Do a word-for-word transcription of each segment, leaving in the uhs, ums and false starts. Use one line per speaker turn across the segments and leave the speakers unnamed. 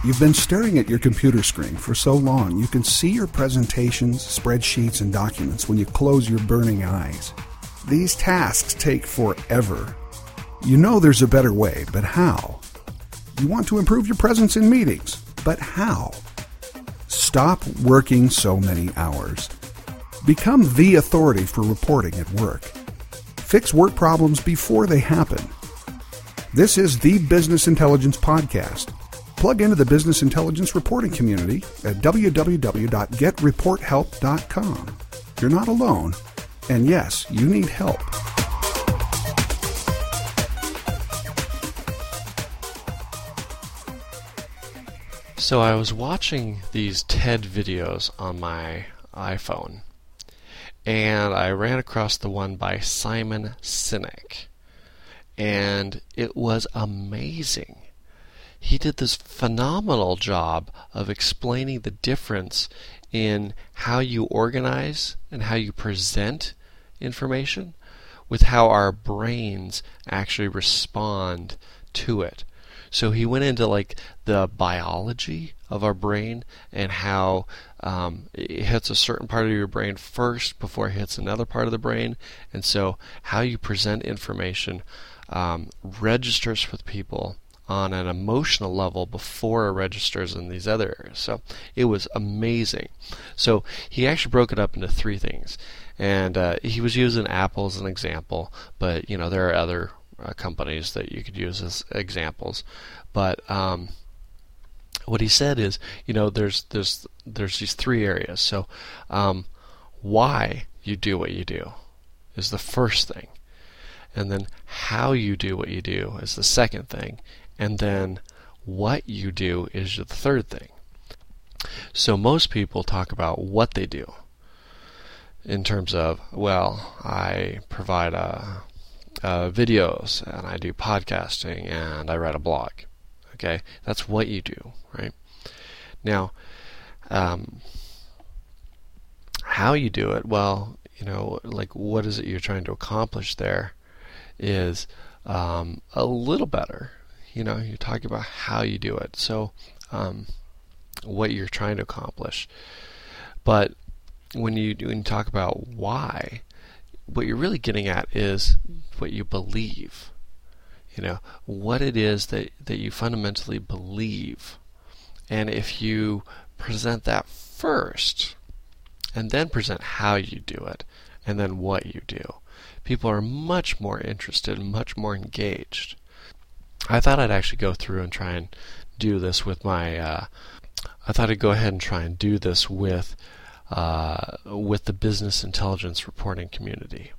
You've been staring at your computer screen for so long you can see your presentations, spreadsheets, and documents when you close your burning eyes. These tasks take forever. You know there's a better way, but how? You want to improve your presence in meetings, but how? Stop working so many hours. Become the authority for reporting at work. Fix work problems before they happen. This is the Business Intelligence Podcast. Plug into the Business Intelligence reporting community at w w w dot get report help dot com. You're not alone, and yes, you need help.
So I was watching these TED videos on my iPhone, and I ran across the one by Simon Sinek, and it was amazing. He did this phenomenal job of explaining the difference in how you organize and how you present information with how our brains actually respond to it. So he went into like the biology of our brain and how um, it hits a certain part of your brain first before it hits another part of the brain. And so how you present information um, registers with people on an emotional level before it registers in these other areas. So it was amazing. So he actually broke it up into three things. And uh, he was using Apple as an example, but you know there are other uh, companies that you could use as examples. But um, what he said is, you know, there's there's there's these three areas. So um, why you do what you do is the first thing. And then how you do what you do is the second thing. And then what you do is the third thing. So most people talk about what they do in terms of, well, I provide uh, uh, videos, and I do podcasting, and I write a blog. Okay, that's what you do, right? Now, um, how you do it, well, you know, like what is it you're trying to accomplish there is um, a little better. You know, you're talking about how you do it. So, um, what you're trying to accomplish. But when you when you talk about why, what you're really getting at is what you believe. You know, what it is that, that you fundamentally believe. And if you present that first, and then present how you do it, and then what you do, people are much more interested, much more engaged. I thought I'd actually go through and try and do this with my. Uh, I thought I'd go ahead and try and do this with uh, with the business intelligence reporting community.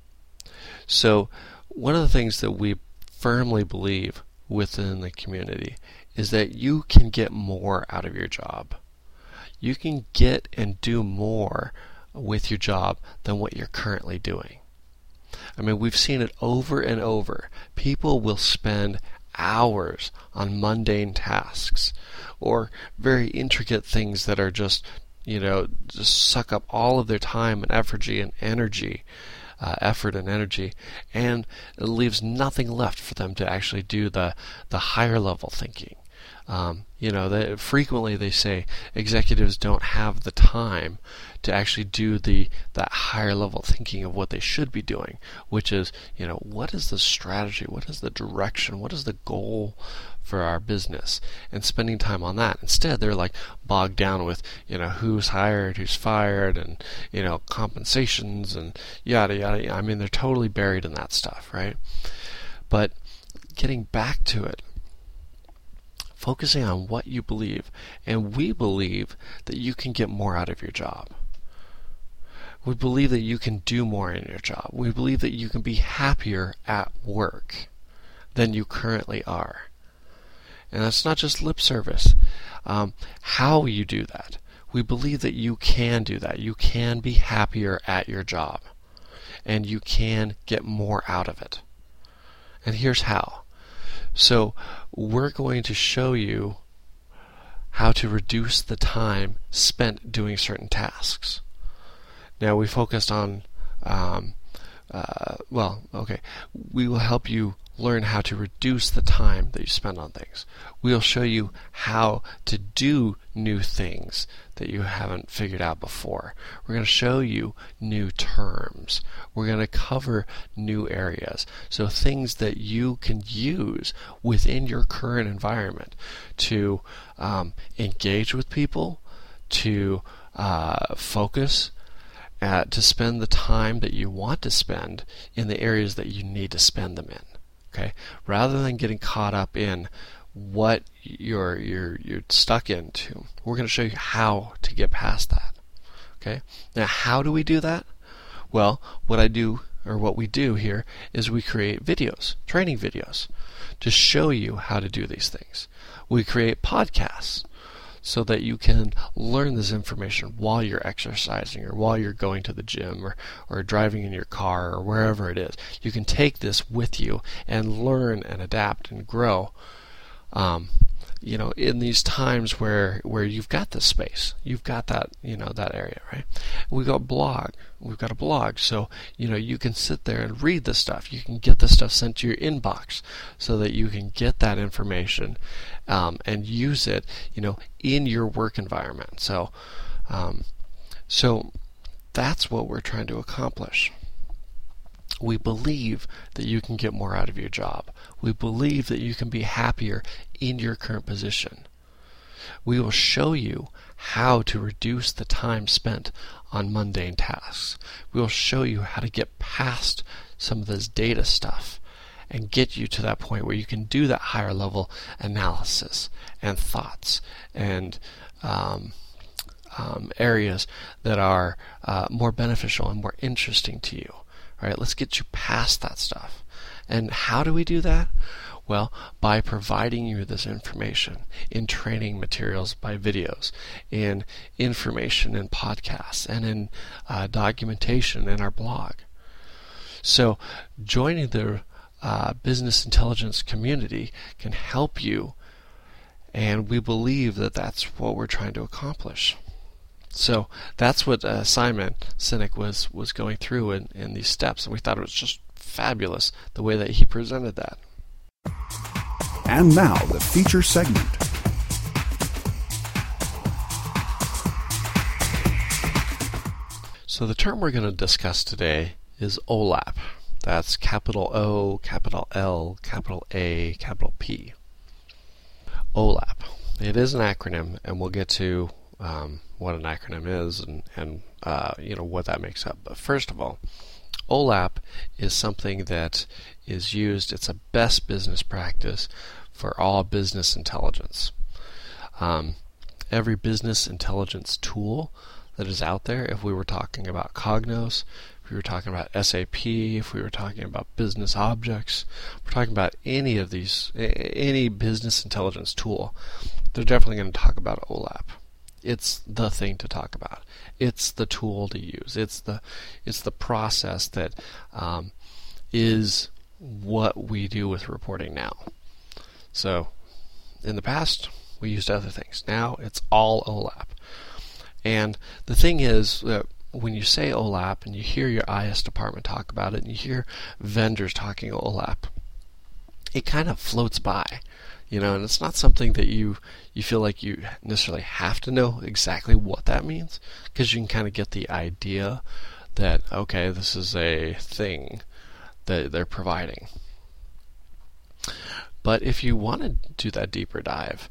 So, one of the things that we firmly believe within the community is that you can get more out of your job. You can get and do more with your job than what you're currently doing. I mean, we've seen it over and over. People will spend hours on mundane tasks or very intricate things that are just, you know, just suck up all of their time and effort and energy, uh, effort and energy, and it leaves nothing left for them to actually do the the higher level thinking. Um, you know, they, frequently they say executives don't have the time to actually do the that higher level thinking of what they should be doing, which is, you know, what is the strategy, what is the direction, what is the goal for our business, and spending time on that. Instead, they're like bogged down with, you know, who's hired, who's fired, and, you know, compensations and yada yada. I mean, they're totally buried in that stuff, right? But getting back to it, focusing on what you believe, and we believe that you can get more out of your job. We believe that you can do more in your job. We believe that you can be happier at work than you currently are. And that's not just lip service. Um, how you do that. We believe that you can do that. You can be happier at your job. And you can get more out of it. And here's how. So we're going to show you how to reduce the time spent doing certain tasks. Now we focused on, um, uh, well, okay, we will help you learn how to reduce the time that you spend on things. We'll show you how to do new things that you haven't figured out before. We're going to show you new terms. We're going to cover new areas. So things that you can use within your current environment to um, engage with people, to uh, focus, uh, to spend the time that you want to spend in the areas that you need to spend them in. Okay, rather than getting caught up in what you're you're you're stuck into, we're going to show you how to get past that. Okay, now how do we do that? Well, what I do or what we do here is we create videos, training videos, to show you how to do these things. We create podcasts so that you can learn this information while you're exercising or while you're going to the gym or, or driving in your car or wherever it is. You can take this with you and learn and adapt and grow um, you know, in these times where where you've got the space, you've got that, you know, that area, right? We've got blog, we've got a blog, so you know you can sit there and read the stuff. You can get the stuff sent to your inbox, so that you can get that information um, and use it, you know, in your work environment. So, um, so that's what we're trying to accomplish. We believe that you can get more out of your job. We believe that you can be happier in your current position. We will show you how to reduce the time spent on mundane tasks. We will show you how to get past some of this data stuff and get you to that point where you can do that higher level analysis and thoughts and um, um, areas that are uh, more beneficial and more interesting to you. All right, let's get you past that stuff. And how do we do that? Well, by providing you this information in training materials by videos, in information in podcasts, and in uh, documentation in our blog. So joining the uh, business intelligence community can help you, and we believe that that's what we're trying to accomplish. So that's what uh, Simon Sinek was, was going through in, in these steps, and we thought it was just fabulous the way that he presented that.
And now the feature segment.
So the term we're going to discuss today is O L A P. That's capital O, capital L, capital A, capital P. O L A P. It is an acronym, and we'll get to um, what an acronym is and, and uh, you know what that makes up. But first of all, O L A P is something that is used, it's a best business practice for all business intelligence. Um, every business intelligence tool that is out there, if we were talking about Cognos, if we were talking about S A P, if we were talking about business objects, if we're talking about any of these, any business intelligence tool, they're definitely going to talk about O L A P. It's the thing to talk about. It's the tool to use. It's the it's the process that um, is what we do with reporting now. So, in the past, we used other things. Now, it's all O L A P. And the thing is that when you say O L A P and you hear your I S department talk about it and you hear vendors talking O L A P, it kind of floats by. You know, and it's not something that you you feel like you necessarily have to know exactly what that means, because you can kind of get the idea that, okay, this is a thing that they're providing. But if you want to do that deeper dive,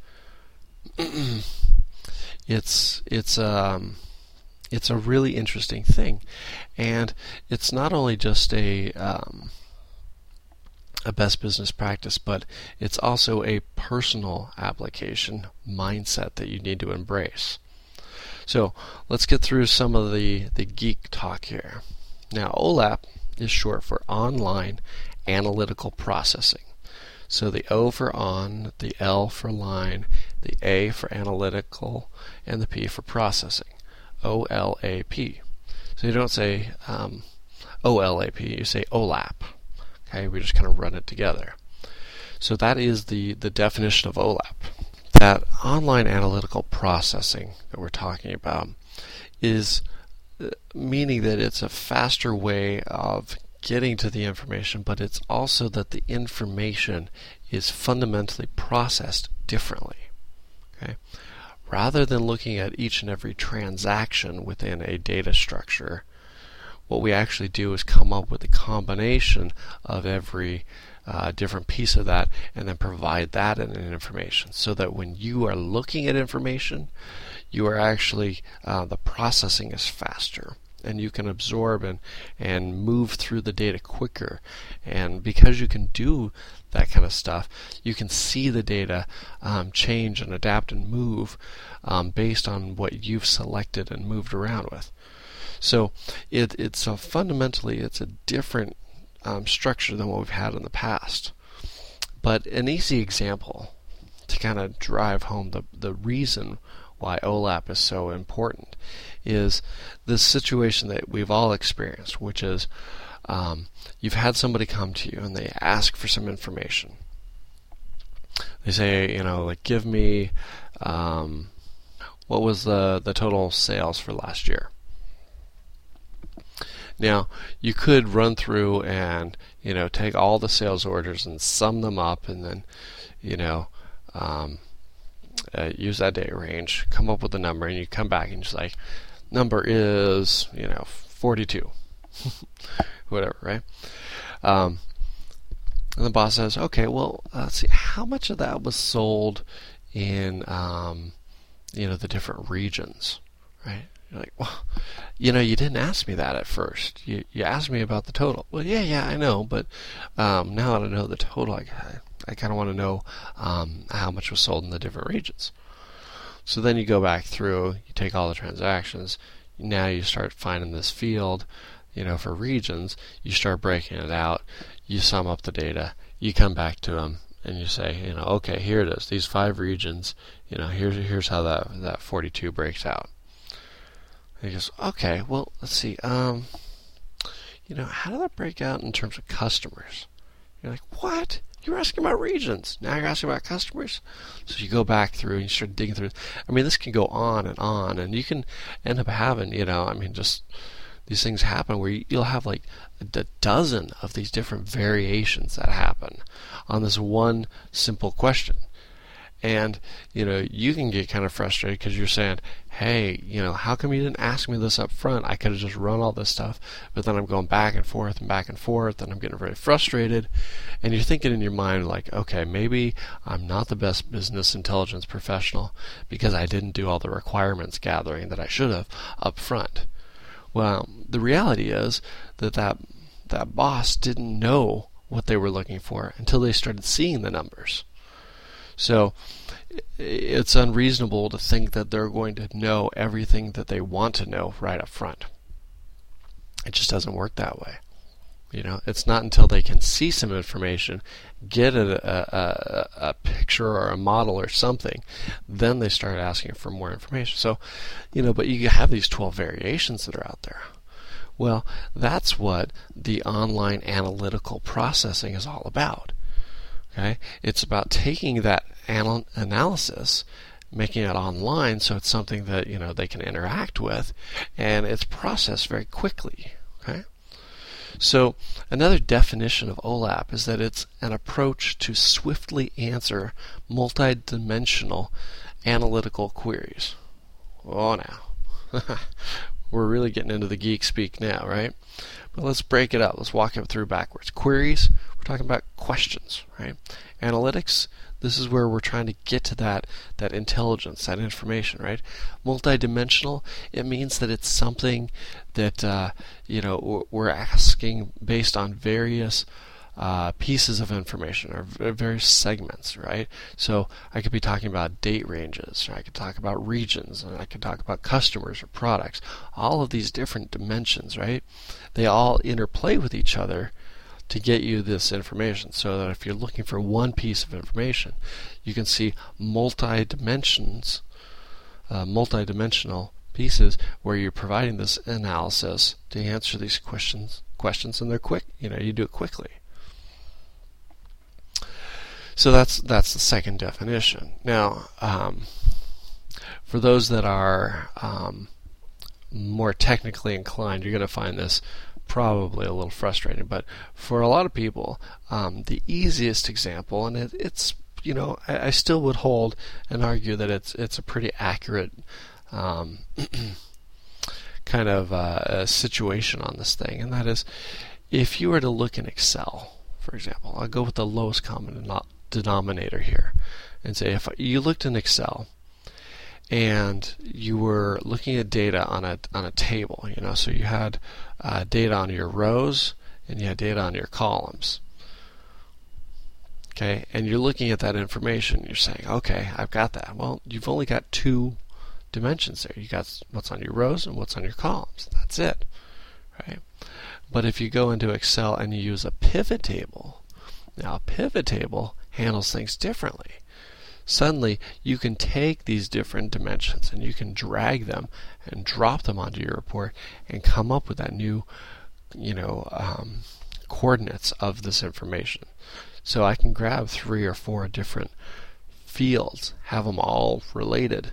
it's it's um it's a really interesting thing, and it's not only just a um, a best business practice, but it's also a personal application mindset that you need to embrace. So let's get through some of the, the geek talk here. Now, O L A P is short for Online Analytical Processing. So the O for on, the L for line, the A for analytical, and the P for processing. O L A P. So you don't say um, O L A P, you say O L A P. Okay, we just kind of run it together. So that is the, the definition of O L A P. That online analytical processing that we're talking about is uh, meaning that it's a faster way of getting to the information, but it's also that the information is fundamentally processed differently. Okay? Rather than looking at each and every transaction within a data structure, what we actually do is come up with a combination of every uh, different piece of that and then provide that in an information, so that when you are looking at information, you are actually, uh, the processing is faster, and you can absorb and, and move through the data quicker. And because you can do that kind of stuff, you can see the data um, change and adapt and move um, based on what you've selected and moved around with. So it, it's a fundamentally it's a different um, structure than what we've had in the past. But an easy example to kind of drive home the, the reason why OLAP is so important is this situation that we've all experienced, which is um, you've had somebody come to you and they ask for some information. They say, you know, like, give me um, what was the, the total sales for last year. Now, you could run through and, you know, take all the sales orders and sum them up and then, you know, um, Uh, use that date range, come up with a number, and you come back and just like, number is, you know, forty-two. Whatever, right? Um, and the boss says, okay, well, uh, let's see, how much of that was sold in, um, you know, the different regions, right? You're like, well, you know, you didn't ask me that at first. You you asked me about the total. Well, yeah, yeah, I know, but um, now that I know the total, I, I kind of want to know um, how much was sold in the different regions. So then you go back through, you take all the transactions, now you start finding this field, you know, for regions, you start breaking it out, you sum up the data, you come back to them, and you say, you know, okay, here it is, these five regions, you know, here's, here's how that, that forty-two breaks out. And he goes, okay, well, let's see, um, you know, how did that break out in terms of customers? You're like, what? You were asking about regions. Now you're asking about customers. So you go back through and you start digging through. I mean, this can go on and on, and you can end up having, you know, I mean, just these things happen where you'll have like a dozen of these different variations that happen on this one simple question. And, you know, you can get kind of frustrated because you're saying, hey, you know, how come you didn't ask me this up front? I could have just run all this stuff, but then I'm going back and forth and back and forth, and I'm getting very frustrated. And you're thinking in your mind, like, okay, maybe I'm not the best business intelligence professional because I didn't do all the requirements gathering that I should have up front. Well, the reality is that that, that boss didn't know what they were looking for until they started seeing the numbers. So it's unreasonable to think that they're going to know everything that they want to know right up front. It just doesn't work that way. You know, it's not until they can see some information, get a, a, a, a picture or a model or something, then they start asking for more information. So, you know, but you have these twelve variations that are out there. Well, that's what the online analytical processing is all about. Okay, it's about taking that anal- analysis, making it online, so it's something that, you know, they can interact with, and it's processed very quickly. Okay, so another definition of OLAP is that it's an approach to swiftly answer multidimensional analytical queries. Oh, now we're really getting into the geek speak now, right? But let's break it up. Let's walk it through backwards. Queries, we're talking about questions, right? Analytics, this is where we're trying to get to that, that intelligence, that information, right? Multidimensional, it means that it's something that, uh, you know, we're asking based on various uh, pieces of information or various segments, right? So I could be talking about date ranges, or I could talk about regions, and I could talk about customers or products. All of these different dimensions, right? They all interplay with each other to get you this information, so that if you're looking for one piece of information, you can see multi-dimensions, uh, multi-dimensional pieces where you're providing this analysis to answer these questions. Questions, and they're quick. You know, you do it quickly. So that's that's the second definition. Now, um, for those that are um, more technically inclined, you're going to find this probably a little frustrating, but for a lot of people, um, the easiest example, and it, it's you know I, I still would hold and argue that it's it's a pretty accurate um, kind of uh, a situation on this thing, and that is if you were to look in Excel, for example. I'll go with the lowest common denominator here and say if you looked in Excel and you were looking at data on a on a table, you know, so you had uh, data on your rows and you had data on your columns. Okay, and you're looking at that information. You're saying, okay, I've got that. Well, you've only got two dimensions there. You got what's on your rows and what's on your columns. That's it, right? But if you go into Excel and you use a pivot table, now a pivot table handles things differently. Suddenly, you can take these different dimensions and you can drag them and drop them onto your report and come up with that new, you know, um, coordinates of this information. So I can grab three or four different fields, have them all related,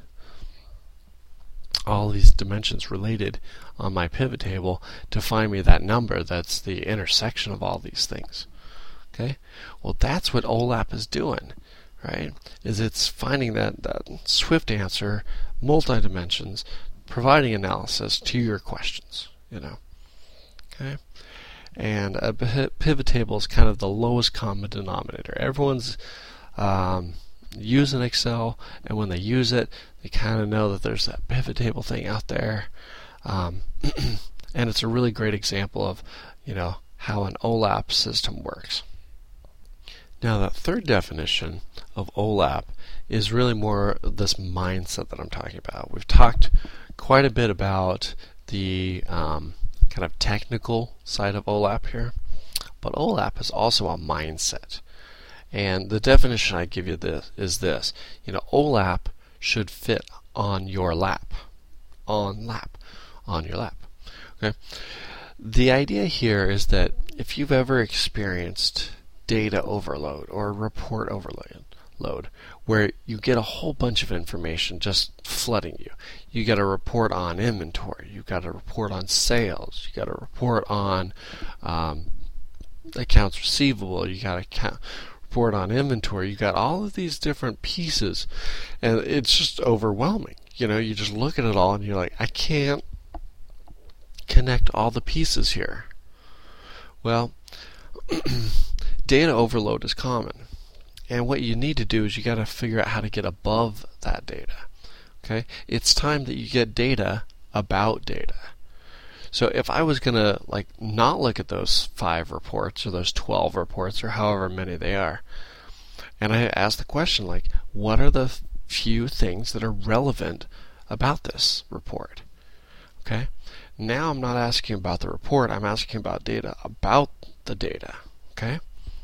all these dimensions related on my pivot table to find me that number that's the intersection of all these things. Okay? Well, that's what OLAP is doing. Right, is it's finding that, that swift answer, multi-dimensions, providing analysis to your questions, you know. Okay, and a pivot table is kind of the lowest common denominator. Everyone's um, using Excel, and when they use it, they kind of know that there's that pivot table thing out there, um, and it's a really great example of, you know, how an OLAP system works. Now, that third definition of OLAP is really more this mindset that I'm talking about. We've talked quite a bit about the um, kind of technical side of OLAP here, but OLAP is also a mindset. And the definition I give you this is this: you know, OLAP should fit on your lap, on lap, on your lap. Okay. The idea here is that if you've ever experienced data overload or report overload load, where you get a whole bunch of information just flooding you. You get a report on inventory, you got a report on sales, you got a report on um, accounts receivable, you got a ca- report on inventory, you got all of these different pieces, and it's just overwhelming. You know, you just look at it all and you're like, I can't connect all the pieces here. Well, data overload is common, and what you need to do is you got to figure out how to get above that data. Okay, it's time that you get data about data. So if I was gonna like not look at those five reports or those twelve reports or however many they are, and I ask the question like, what are the few things that are relevant about this report? Okay, now I'm not asking about the report, I'm asking about data about the data. Okay.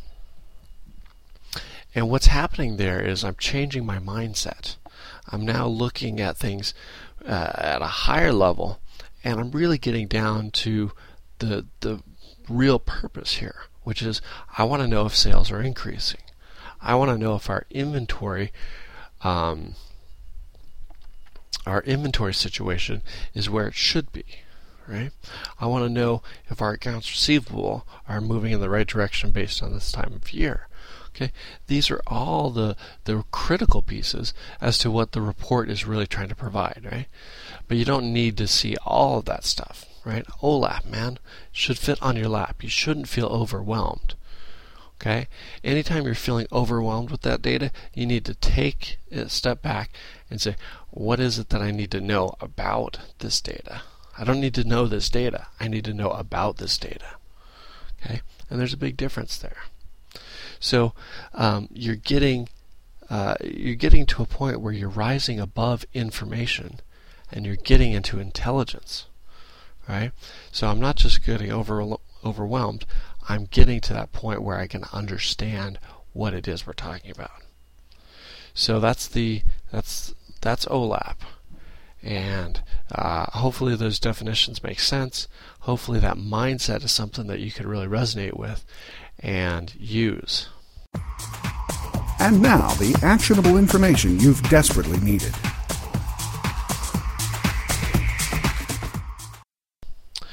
And what's happening there is I'm changing my mindset. I'm now looking at things uh, at a higher level, and I'm really getting down to the the real purpose here, which is I want to know if sales are increasing. I want to know if our inventory, um, our inventory situation is where it should be. Right? I want to know if our accounts receivable are moving in the right direction based on this time of year. Okay, these are all the the critical pieces as to what the report is really trying to provide, right? But you don't need to see all of that stuff, right? OLAP, man, should fit on your lap. You shouldn't feel overwhelmed. Okay? Anytime you're feeling overwhelmed with that data, you need to take a step back and say, what is it that I need to know about this data? I don't need to know this data. I need to know about this data. Okay? And there's a big difference there. So um, you're getting uh, you're getting to a point where you're rising above information, and you're getting into intelligence, right? So I'm not just getting over, overwhelmed. I'm getting to that point where I can understand what it is we're talking about. So that's the that's that's OLAP, and uh, hopefully those definitions make sense. Hopefully that mindset is something that you could really resonate with and use.
And now, the actionable information you've desperately needed.
So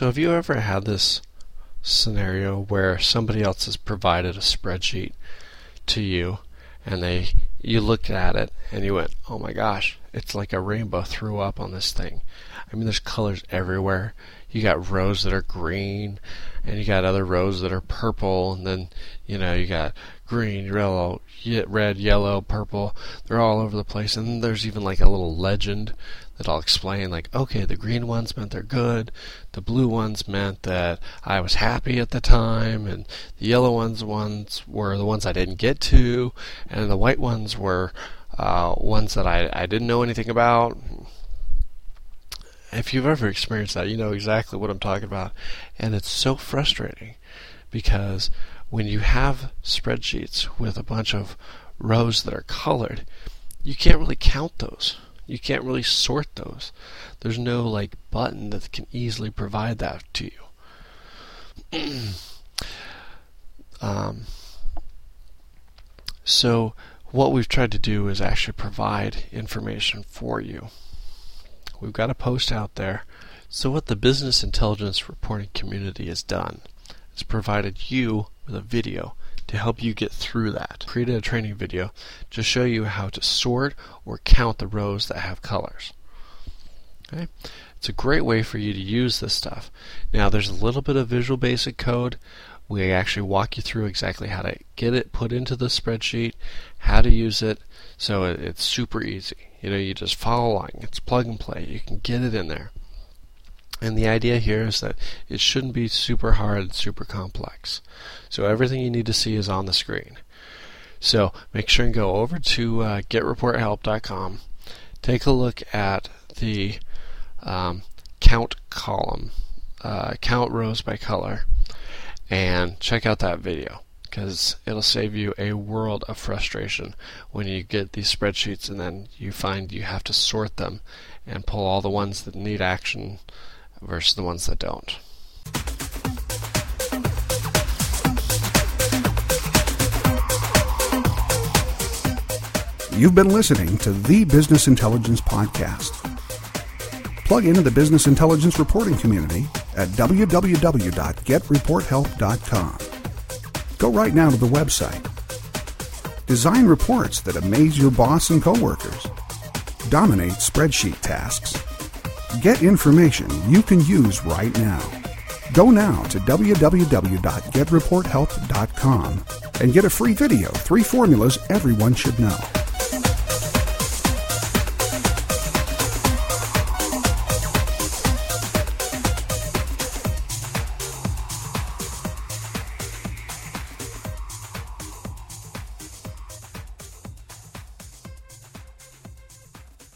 So have you ever had this scenario where somebody else has provided a spreadsheet to you, and they you looked at it and you went, oh my gosh, it's like a rainbow threw up on this thing. I mean, there's colors everywhere. You got rows that are green, and you got other rows that are purple, and then, you know, you got green, yellow, red, yellow, purple. They're all over the place, and then there's even like a little legend that I'll explain, like, okay, the green ones meant they're good, the blue ones meant that I was happy at the time, and the yellow ones ones were the ones I didn't get to, and the white ones were uh, ones that I, I didn't know anything about. If you've ever experienced that, you know exactly what I'm talking about. And it's so frustrating because when you have spreadsheets with a bunch of rows that are colored, you can't really count those. You can't really sort those. There's no like button that can easily provide that to you. um, so what we've tried to do is actually provide information for you. We've got a post out there. So what the business intelligence reporting community has done is provided you with a video to help you get through that. Created a training video to show you how to sort or count the rows that have colors. Okay? It's a great way for you to use this stuff. Now there's a little bit of Visual Basic code. We actually walk you through exactly how to get it put into the spreadsheet, how to use it, so it, it's super easy. You know, you just follow along. It's plug and play. You can get it in there. And the idea here is that it shouldn't be super hard and super complex. So everything you need to see is on the screen. So make sure and go over to uh, get report help dot com. Take a look at the um, count column, uh, count rows by color, and check out that video, because it'll save you a world of frustration when you get these spreadsheets and then you find you have to sort them and pull all the ones that need action versus the ones that don't.
You've been listening to the Business Intelligence Podcast. Plug into the Business Intelligence reporting community at w w w dot get report help dot com. Go right now to the website. Design reports that amaze your boss and coworkers. Dominate spreadsheet tasks. Get information you can use right now. Go now to w w w dot get report help dot com and get a free video, three formulas everyone should know.